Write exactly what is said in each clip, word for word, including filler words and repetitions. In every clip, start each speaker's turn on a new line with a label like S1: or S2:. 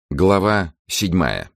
S1: Глава седьмая.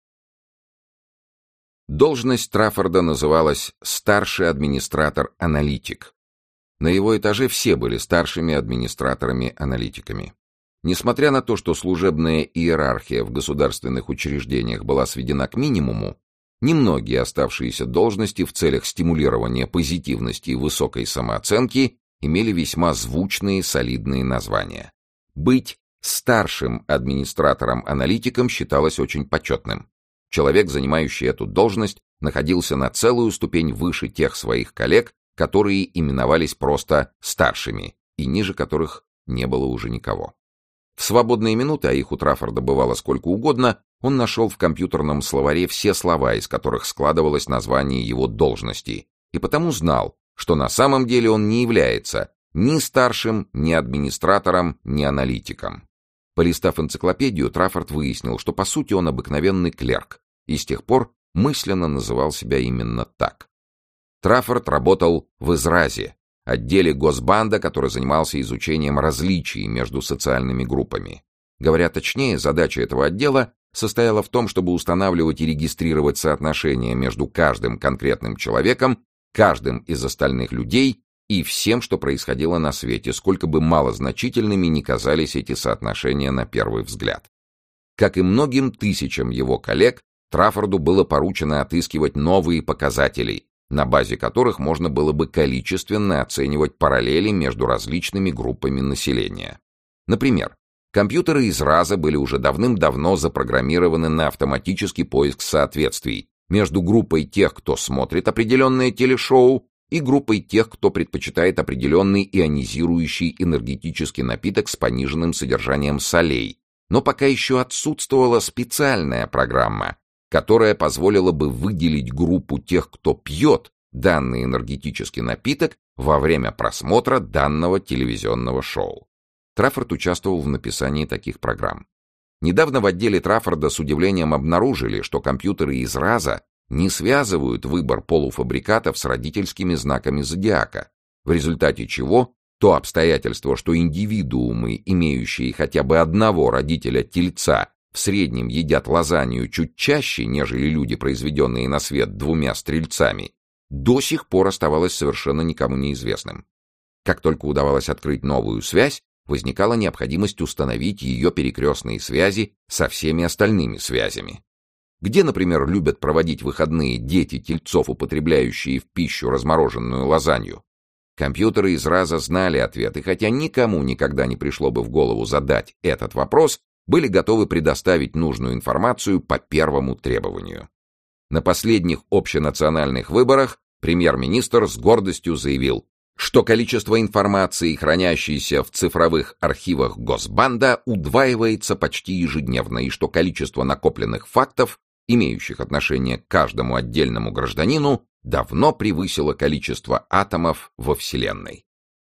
S1: Должность Траффорда называлась «старший администратор-аналитик». На его этаже все были старшими администраторами-аналитиками. Несмотря на то, что служебная иерархия в государственных учреждениях была сведена к минимуму, немногие оставшиеся должности в целях стимулирования позитивности и высокой самооценки имели весьма звучные солидные названия. Быть старшим администратором-аналитиком считалось очень почетным. Человек, занимающий эту должность, находился на целую ступень выше тех своих коллег, которые именовались просто старшими, и ниже которых не было уже никого. В свободные минуты, а их у Траффорда бывало сколько угодно, он нашел в компьютерном словаре все слова, из которых складывалось название его должности, и потому знал, что на самом деле он не является ни старшим, ни администратором, ни аналитиком. Полистав энциклопедию, Траффорд выяснил, что по сути он обыкновенный клерк, и с тех пор мысленно называл себя именно так. Траффорд работал в Изразе, отделе Госбанда, который занимался изучением различий между социальными группами. Говоря точнее, задача этого отдела состояла в том, чтобы устанавливать и регистрировать соотношения между каждым конкретным человеком, каждым из остальных людей и всем, что происходило на свете, сколько бы малозначительными ни казались эти соотношения на первый взгляд. Как и многим тысячам его коллег, Траффорду было поручено отыскивать новые показатели, на базе которых можно было бы количественно оценивать параллели между различными группами населения. Например, компьютеры Израза были уже давным-давно запрограммированы на автоматический поиск соответствий между группой тех, кто смотрит определенное телешоу, и группой тех, кто предпочитает определенный ионизирующий энергетический напиток с пониженным содержанием солей, но пока еще отсутствовала специальная программа, которая позволила бы выделить группу тех, кто пьет данный энергетический напиток во время просмотра данного телевизионного шоу. Траффорд участвовал в написании таких программ. Недавно в отделе Траффорда с удивлением обнаружили, что компьютеры Израза не связывают выбор полуфабрикатов с родительскими знаками зодиака, в результате чего то обстоятельство, что индивидуумы, имеющие хотя бы одного родителя-тельца, в среднем едят лазанью чуть чаще, нежели люди, произведенные на свет двумя стрельцами, до сих пор оставалось совершенно никому неизвестным. Как только удавалось открыть новую связь, возникала необходимость установить ее перекрестные связи со всеми остальными связями. Где, например, любят проводить выходные дети тельцов, употребляющие в пищу размороженную лазанью? Компьютеры Израза знали ответ, и хотя никому никогда не пришло бы в голову задать этот вопрос, были готовы предоставить нужную информацию по первому требованию. На последних общенациональных выборах премьер-министр с гордостью заявил, что количество информации, хранящейся в цифровых архивах Госбанда, удваивается почти ежедневно, и что количество накопленных фактов, имеющих отношение к каждому отдельному гражданину, давно превысило количество атомов во Вселенной.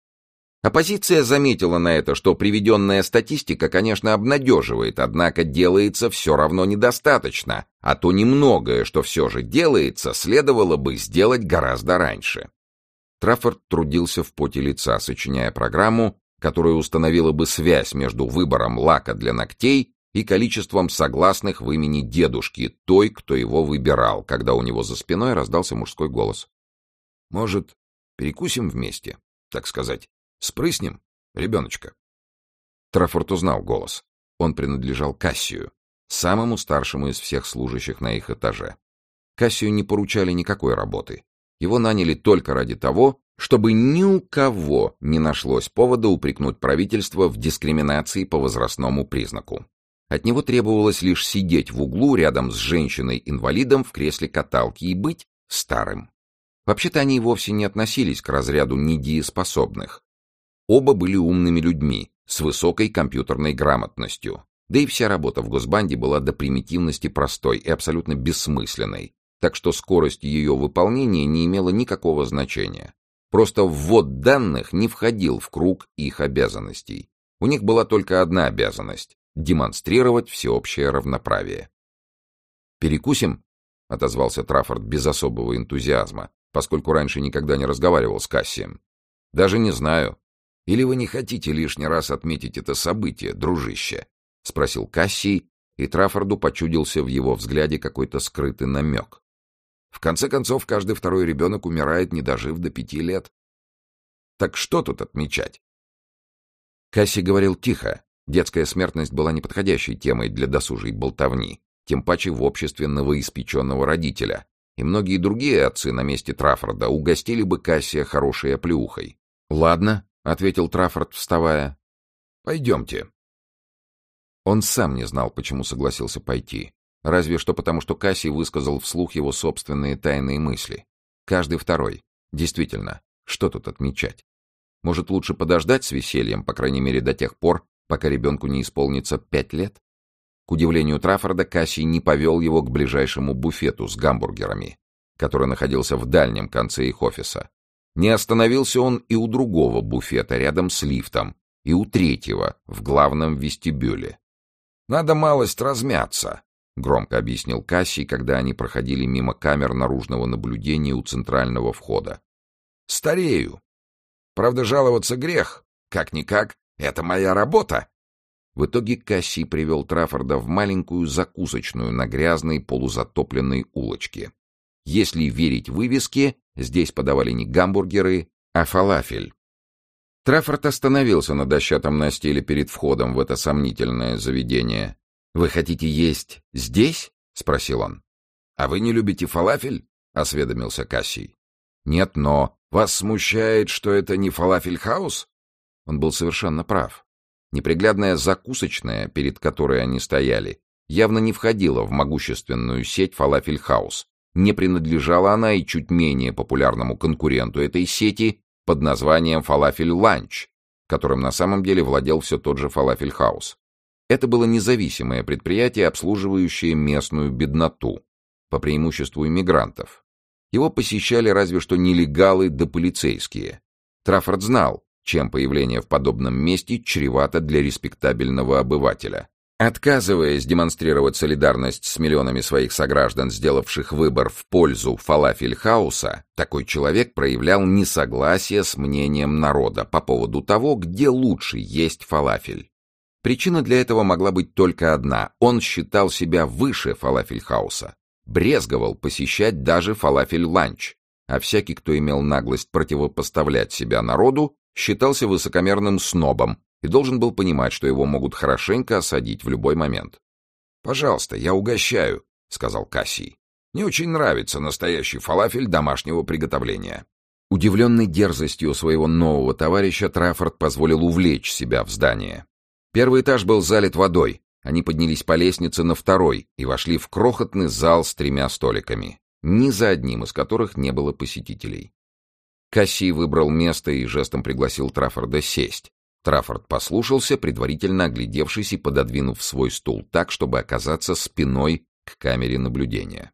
S1: Оппозиция заметила на это, что приведенная статистика, конечно, обнадеживает, однако делается все равно недостаточно, а то немногое, что все же делается, следовало бы сделать гораздо раньше. Траффорд трудился в поте лица, сочиняя программу, которая установила бы связь между выбором лака для ногтей и количеством согласных в имени дедушки той, кто его выбирал, когда у него за спиной раздался мужской голос. «Может, перекусим вместе, так сказать, спрыснем, ребеночка?» Траффорд узнал голос. Он принадлежал Кассию, самому старшему из всех служащих на их этаже. Кассию не поручали никакой работы. Его наняли только ради того, чтобы ни у кого не нашлось повода упрекнуть правительство в дискриминации по возрастному признаку. От него требовалось лишь сидеть в углу рядом с женщиной-инвалидом в кресле каталки и быть старым. Вообще-то они вовсе не относились к разряду недееспособных. Оба были умными людьми, с высокой компьютерной грамотностью. Да и вся работа в Госбанде была до примитивности простой и абсолютно бессмысленной, так что скорость ее выполнения не имела никакого значения. Просто ввод данных не входил в круг их обязанностей. У них была только одна обязанность — демонстрировать всеобщее равноправие. «Перекусим?» — отозвался Траффорд без особого энтузиазма, поскольку раньше никогда не разговаривал с Кассием. «Даже не знаю. Или вы не хотите лишний раз отметить это событие, дружище?» — спросил Кассий, и Траффорду почудился в его взгляде какой-то скрытый намек. В конце концов, каждый второй ребенок умирает, не дожив до пяти лет. Так что тут отмечать? Касси говорил тихо. Детская смертность была неподходящей темой для досужей болтовни, тем паче в обществе новоиспеченного родителя, и многие другие отцы на месте Траффорда угостили бы Кассия хорошей оплеухой. «Ладно», — ответил Траффорд, вставая. «Пойдемте». Он сам не знал, почему согласился пойти. Разве что потому, что Кассий высказал вслух его собственные тайные мысли. Каждый второй. Действительно, что тут отмечать? Может, лучше подождать с весельем, по крайней мере, до тех пор, пока ребенку не исполнится пять лет? К удивлению Траффорда, Кассий не повел его к ближайшему буфету с гамбургерами, который находился в дальнем конце их офиса. Не остановился он и у другого буфета рядом с лифтом, и у третьего в главном вестибюле. «Надо малость размяться», — громко объяснил Кассий, когда они проходили мимо камер наружного наблюдения у центрального входа. «Старею. Правда, жаловаться грех. Как-никак, это моя работа». В итоге Кассий привел Траффорда в маленькую закусочную на грязной полузатопленной улочке. Если верить вывеске, здесь подавали не гамбургеры, а фалафель. Траффорд остановился на дощатом настиле перед входом в это сомнительное заведение. «Вы хотите есть здесь?» — спросил он. «А вы не любите фалафель?» — осведомился Кассий. «Нет, но вас смущает, что это не фалафель-хаус?» Он был совершенно прав. Неприглядная закусочная, перед которой они стояли, явно не входила в могущественную сеть фалафель-хаус. Не принадлежала она и чуть менее популярному конкуренту этой сети под названием «Фалафель-ланч», которым на самом деле владел все тот же фалафель-хаус. Это было независимое предприятие, обслуживающее местную бедноту, по преимуществу иммигрантов. Его посещали разве что нелегалы да полицейские. Траффорд знал, чем появление в подобном месте чревато для респектабельного обывателя. Отказываясь демонстрировать солидарность с миллионами своих сограждан, сделавших выбор в пользу фалафель-хауса, такой человек проявлял несогласие с мнением народа по поводу того, где лучше есть фалафель. Причина для этого могла быть только одна — он считал себя выше фалафель-хауса, брезговал посещать даже фалафель-ланч, а всякий, кто имел наглость противопоставлять себя народу, считался высокомерным снобом и должен был понимать, что его могут хорошенько осадить в любой момент. «Пожалуйста, я угощаю», — сказал Кассий. «Мне очень нравится настоящий фалафель домашнего приготовления». Удивленный дерзостью своего нового товарища, Траффорд позволил увлечь себя в здание. Первый этаж был залит водой. Они поднялись по лестнице на второй и вошли в крохотный зал с тремя столиками, ни за одним из которых не было посетителей. Кассий выбрал место и жестом пригласил Траффорда сесть. Траффорд послушался, предварительно оглядевшись и пододвинув свой стул так, чтобы оказаться спиной к камере наблюдения.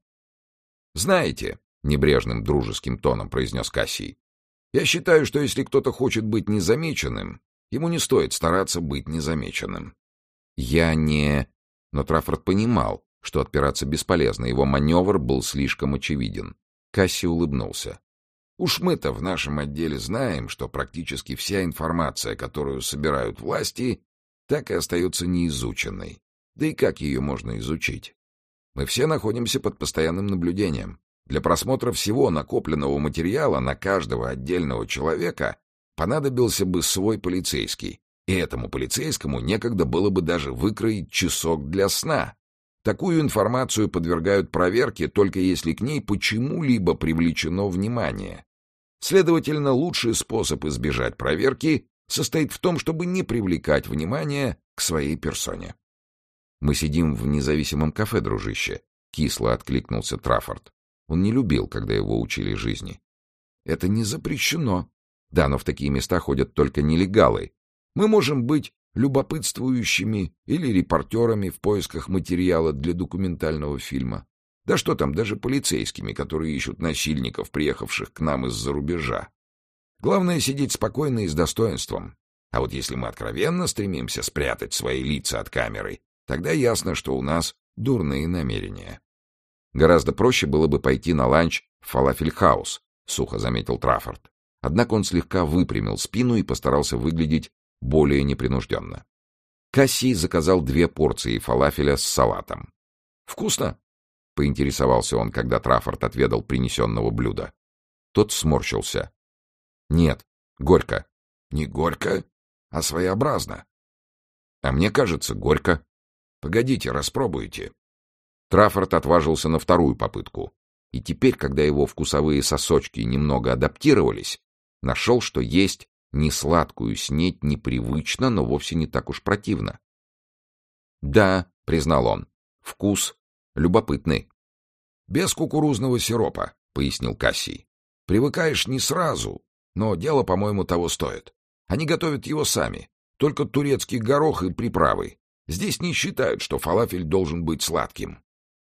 S1: «Знаете», — небрежным дружеским тоном произнес Кассий, «я считаю, что если кто-то хочет быть незамеченным, ему не стоит стараться быть незамеченным». «Я не...» Но Траффорд понимал, что отпираться бесполезно, его маневр был слишком очевиден. Кассий улыбнулся. «Уж мы-то в нашем отделе знаем, что практически вся информация, которую собирают власти, так и остается неизученной. Да и как ее можно изучить? Мы все находимся под постоянным наблюдением. Для просмотра всего накопленного материала на каждого отдельного человека понадобился бы свой полицейский, и этому полицейскому некогда было бы даже выкроить часок для сна. Такую информацию подвергают проверке, только если к ней почему-либо привлечено внимание. Следовательно, лучший способ избежать проверки состоит в том, чтобы не привлекать внимание к своей персоне. «Мы сидим в независимом кафе, дружище», — кисло откликнулся Траффорд. Он не любил, когда его учили жизни. «Это не запрещено. Да, но в такие места ходят только нелегалы. Мы можем быть любопытствующими или репортерами в поисках материала для документального фильма. Да что там, даже полицейскими, которые ищут насильников, приехавших к нам из-за рубежа. Главное — сидеть спокойно и с достоинством. А вот если мы откровенно стремимся спрятать свои лица от камеры, тогда ясно, что у нас дурные намерения». «Гораздо проще было бы пойти на ланч в фалафель-хаус», — сухо заметил Траффорд. Однако он слегка выпрямил спину и постарался выглядеть более непринужденно. Кассий заказал две порции фалафеля с салатом. «Вкусно?» — поинтересовался он, когда Траффорд отведал принесенного блюда. Тот сморщился. «Нет, горько». «Не горько, а своеобразно». «А мне кажется, горько». «Погодите, распробуйте». Траффорд отважился на вторую попытку. И теперь, когда его вкусовые сосочки немного адаптировались, нашел, что есть несладкую снеть непривычно, но вовсе не так уж противно. «Да», — признал он, — «вкус любопытный». «Без кукурузного сиропа», — пояснил Кассий. «Привыкаешь не сразу, но дело, по-моему, того стоит. Они готовят его сами, только турецкий горох и приправы. Здесь не считают, что фалафель должен быть сладким».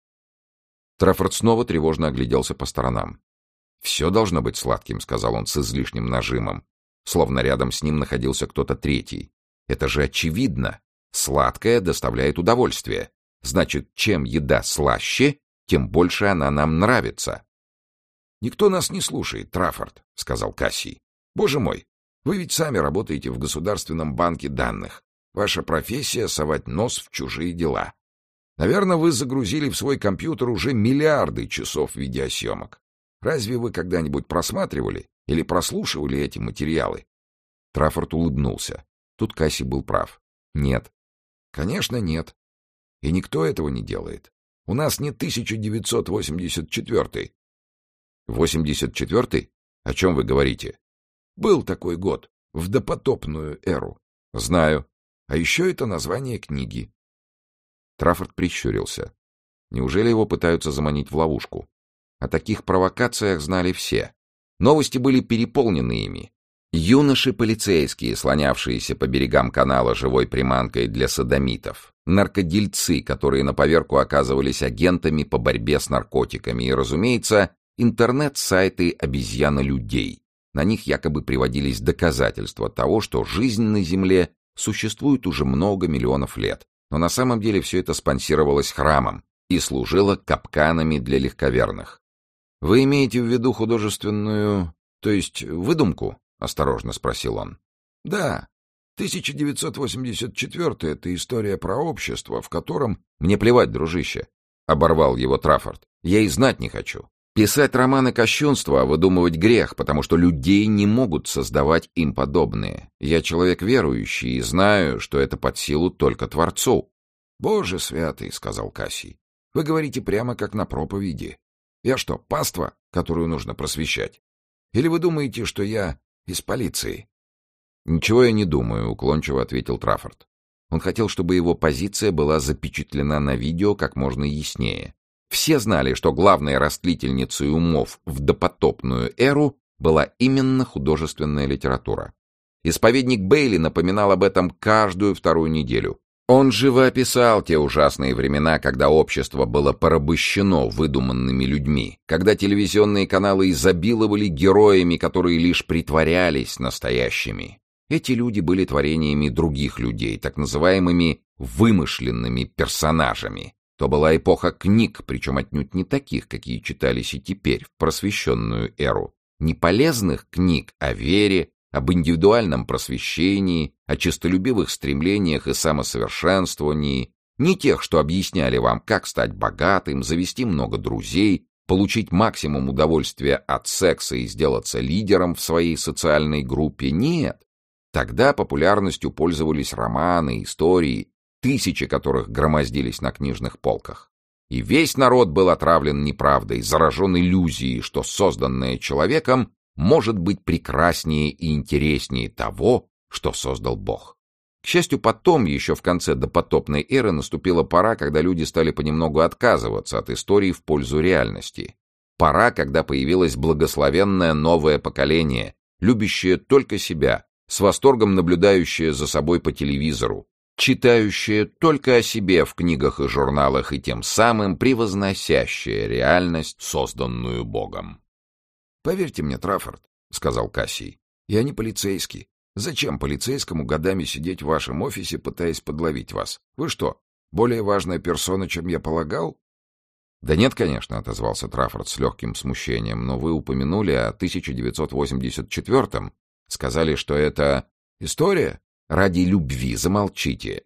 S1: Траффорд снова тревожно огляделся по сторонам. «Все должно быть сладким», — сказал он с излишним нажимом, словно рядом с ним находился кто-то третий. «Это же очевидно. Сладкое доставляет удовольствие. Значит, чем еда слаще, тем больше она нам нравится». «Никто нас не слушает, Траффорд», — сказал Кассий. «Боже мой, вы ведь сами работаете в Государственном банке данных. Ваша профессия — совать нос в чужие дела. Наверное, вы загрузили в свой компьютер уже миллиарды часов видеосъемок. Разве вы когда-нибудь просматривали или прослушивали эти материалы?» Траффорд улыбнулся. Тут Кассий был прав. «Нет». «Конечно, нет. И никто этого не делает. У нас не тысяча девятьсот восемьдесят четвёртый». «восемьдесят четвёртый? О чем вы говорите?» «Был такой год, в допотопную эру». «Знаю. А еще это название книги». Траффорд прищурился. Неужели его пытаются заманить в ловушку? О таких провокациях знали все. Новости были переполнены ими. Юноши-полицейские, слонявшиеся по берегам канала живой приманкой для содомитов. Наркодельцы, которые на поверку оказывались агентами по борьбе с наркотиками. И, разумеется, интернет-сайты обезьяно-людей. На них якобы приводились доказательства того, что жизнь на Земле существует уже много миллионов лет. Но на самом деле все это спонсировалось храмом и служило капканами для легковерных. «Вы имеете в виду художественную, то есть выдумку?» — осторожно спросил он. «Да. тысяча девятьсот восемьдесят четвёртый — это история про общество, в котором...» «Мне плевать, дружище», — оборвал его Траффорд. «Я и знать не хочу. Писать романы кощунства, а выдумывать грех, потому что людей не могут создавать им подобные. Я человек верующий и знаю, что это под силу только Творцу». «Боже святый», — сказал Кассий, — «вы говорите прямо как на проповеди. Я что, паства, которую нужно просвещать? Или вы думаете, что я из полиции?» «Ничего я не думаю», — уклончиво ответил Траффорд. Он хотел, чтобы его позиция была запечатлена на видео как можно яснее. Все знали, что главной растлительницей умов в допотопную эру была именно художественная литература. Исповедник Бейли напоминал об этом каждую вторую неделю. Он живо описал те ужасные времена, когда общество было порабощено выдуманными людьми, когда телевизионные каналы изобиловали героями, которые лишь притворялись настоящими. Эти люди были творениями других людей, так называемыми вымышленными персонажами. То была эпоха книг, причем отнюдь не таких, какие читались и теперь, в просвещенную эру. Не полезных книг о вере, об индивидуальном просвещении, о честолюбивых стремлениях и самосовершенствовании, не тех, что объясняли вам, как стать богатым, завести много друзей, получить максимум удовольствия от секса и сделаться лидером в своей социальной группе. Нет. Тогда популярностью пользовались романы, истории, тысячи которых громоздились на книжных полках. И весь народ был отравлен неправдой, заражен иллюзией, что созданное человеком может быть прекраснее и интереснее того, что создал Бог. К счастью, потом, еще в конце допотопной эры, наступила пора, когда люди стали понемногу отказываться от истории в пользу реальности. Пора, когда появилось благословенное новое поколение, любящее только себя, с восторгом наблюдающее за собой по телевизору, читающее только о себе в книгах и журналах и тем самым превозносящее реальность, созданную Богом. «Поверьте мне, Траффорд», — сказал Кассий, — «я не полицейский. Зачем полицейскому годами сидеть в вашем офисе, пытаясь подловить вас? Вы что, более важная персона, чем я полагал?» «Да нет, конечно», — отозвался Траффорд с легким смущением, «но вы упомянули о тысяча девятьсот восемьдесят четвёртом. Сказали, что это история. Ради любви замолчите.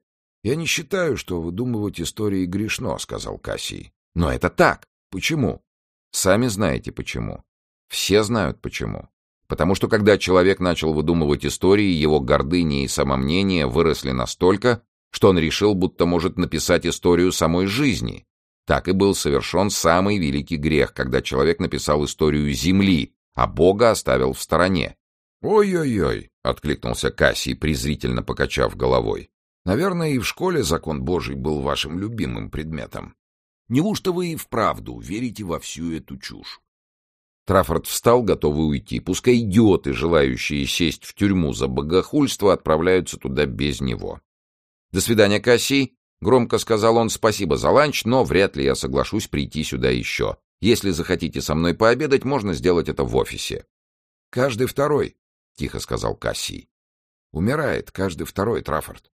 S2: «Я не считаю, что выдумывать истории грешно», — сказал Кассий. «Но это так. Почему?»
S1: «Сами знаете почему. Все знают почему. Потому что когда человек начал выдумывать истории, его гордыня и самомнение выросли настолько, что он решил, будто может написать историю самой жизни. Так и был совершен самый великий грех, когда человек написал историю Земли, а Бога оставил в стороне».
S2: «Ой-ой-ой», —
S1: откликнулся Кассий, презрительно покачав головой.
S2: «Наверное, и в школе закон Божий был вашим любимым предметом. Неужто вы и вправду верите во всю эту чушь?»
S1: Траффорд встал, готовый уйти. Пускай идиоты, желающие сесть в тюрьму за богохульство, отправляются туда без него. «До свидания, Кассий», — громко сказал он, — «спасибо за ланч, но вряд ли я соглашусь прийти сюда еще. Если захотите со мной пообедать, можно сделать это в офисе».
S2: «Каждый второй»,
S1: — тихо сказал Кассий.
S2: «Умирает каждый второй, Траффорд».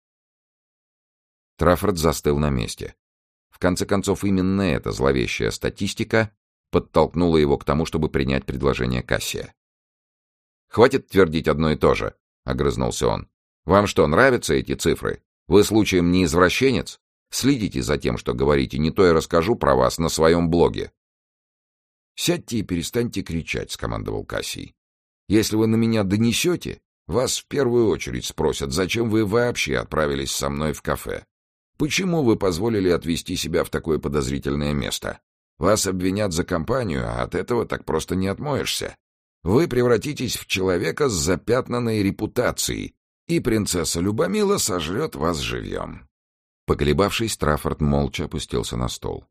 S1: Траффорд застыл на месте. В конце концов, именно эта зловещая статистика подтолкнула его к тому, чтобы принять предложение Кассия. «Хватит твердить одно и то же», — огрызнулся он. «Вам что, нравятся эти цифры? Вы случаем не извращенец? Следите за тем, что говорите, не то я расскажу про вас на своем блоге».
S2: «Сядьте и перестаньте кричать», — скомандовал Кассий. «Если вы на меня донесете, вас в первую очередь спросят, зачем вы вообще отправились со мной в кафе. Почему вы позволили отвезти себя в такое подозрительное место? Вас обвинят за компанию, а от этого так просто не отмоешься. Вы превратитесь в человека с запятнанной репутацией, и принцесса Любомила сожрет вас живьем».
S1: Поколебавшись, Траффорд молча опустился на стол.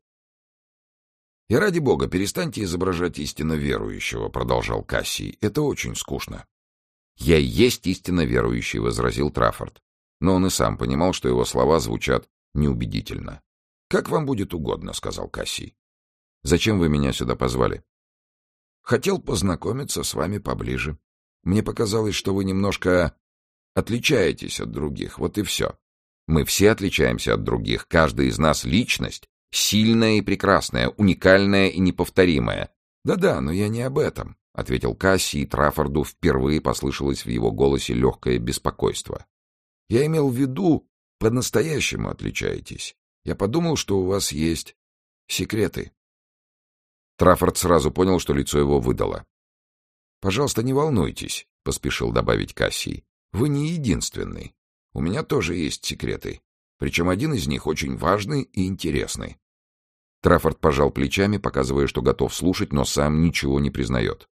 S2: «И ради бога, перестаньте изображать истинно верующего», — продолжал Кассий. «Это очень скучно».
S1: «Я и есть истинно верующий», — возразил Траффорд. Но он и сам понимал, что его слова звучат неубедительно.
S2: «Как вам будет угодно», — сказал Кассий.
S1: «Зачем вы меня сюда позвали?»
S2: «Хотел познакомиться с вами поближе. Мне показалось, что вы немножко отличаетесь от других, вот и все».
S1: «Мы все отличаемся от других. Каждый из нас — личность, сильная и прекрасная, уникальная и неповторимая».
S2: «Да-да, но я не об этом», — ответил Кассий, и Траффорду впервые послышалось в его голосе легкое беспокойство. «Я имел в виду, по-настоящему отличаетесь. Я подумал, что у вас есть секреты».
S1: Траффорд сразу понял, что лицо его выдало.
S2: «Пожалуйста, не волнуйтесь», — поспешил добавить Кассий. «Вы не единственный. У меня тоже есть секреты. Причем один из них очень важный и интересный».
S1: Траффорд пожал плечами, показывая, что готов слушать, но сам ничего не признает.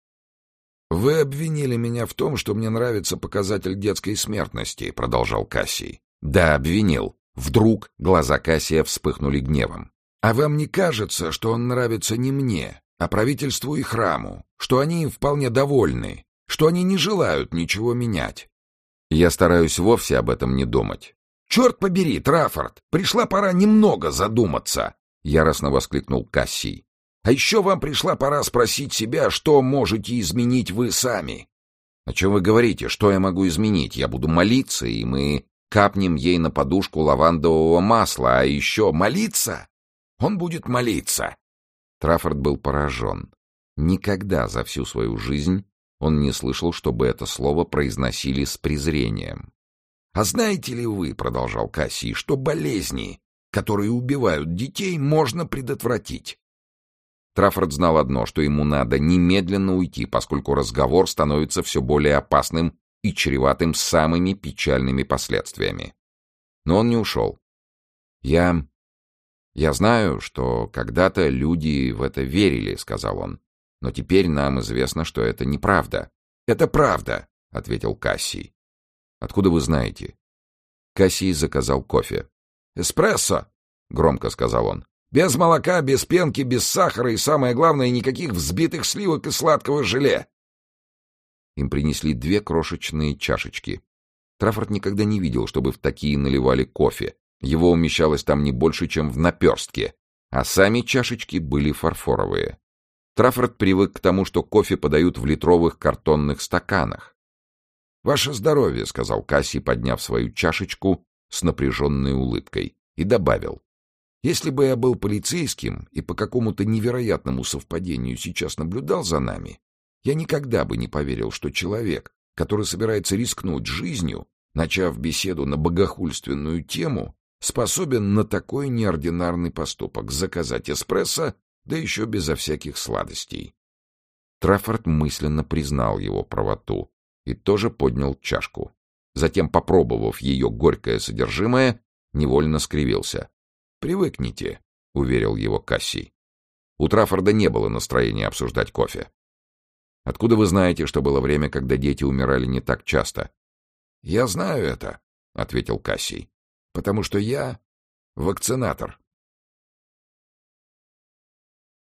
S2: «Вы обвинили меня в том, что мне нравится показатель детской смертности», — продолжал Кассий.
S1: «Да, обвинил». Вдруг глаза Кассия вспыхнули гневом.
S2: «А вам не кажется, что он нравится не мне, а правительству и храму, что они им вполне довольны, что они не желают ничего менять?»
S1: «Я стараюсь вовсе об этом не думать».
S2: «Черт побери, Траффорд, пришла пора немного задуматься», — яростно воскликнул Кассий. «А еще вам пришла пора спросить себя, что можете изменить вы сами».
S1: «О чем вы говорите? Что я могу изменить? Я буду молиться, и мы капнем ей на подушку лавандового масла, а еще молиться?
S2: Он будет молиться».
S1: Траффорд был поражен. Никогда за всю свою жизнь он не слышал, чтобы это слово произносили с презрением.
S2: «А знаете ли вы, — продолжал Кассий, — что болезни, которые убивают детей, можно предотвратить?»
S1: Траффорд знал одно, что ему надо немедленно уйти, поскольку разговор становится все более опасным и чреватым самыми печальными последствиями. Но он не ушел. «Я... я знаю, что когда-то люди в это верили», — сказал он. «Но теперь нам известно, что это неправда».
S2: «Это правда»,
S1: — ответил Кассий. «Откуда вы знаете?» Кассий заказал кофе.
S2: «Эспрессо»,
S1: — громко сказал он.
S2: «Без молока, без пенки, без сахара и, самое главное, никаких взбитых сливок и сладкого желе».
S1: Им принесли две крошечные чашечки. Траффорд никогда не видел, чтобы в такие наливали кофе. Его умещалось там не больше, чем в наперстке, а сами чашечки были фарфоровые. Траффорд привык к тому, что кофе подают в литровых картонных стаканах.
S2: «Ваше здоровье», — сказал Кассий, подняв свою чашечку с напряженной улыбкой, и добавил. «Если бы я был полицейским и по какому-то невероятному совпадению сейчас наблюдал за нами, я никогда бы не поверил, что человек, который собирается рискнуть жизнью, начав беседу на богохульственную тему, способен на такой неординарный поступок — заказать эспрессо, да еще безо всяких сладостей.
S1: Траффорд мысленно признал его правоту и тоже поднял чашку. Затем, попробовав ее горькое содержимое, невольно скривился.
S2: «Привыкните», — уверил его Кассий.
S1: У Траффорда не было настроения обсуждать кофе. «Откуда вы знаете, что было время, когда дети умирали не так часто?»
S2: «Я знаю это», — ответил Кассий, — «потому что я вакцинатор».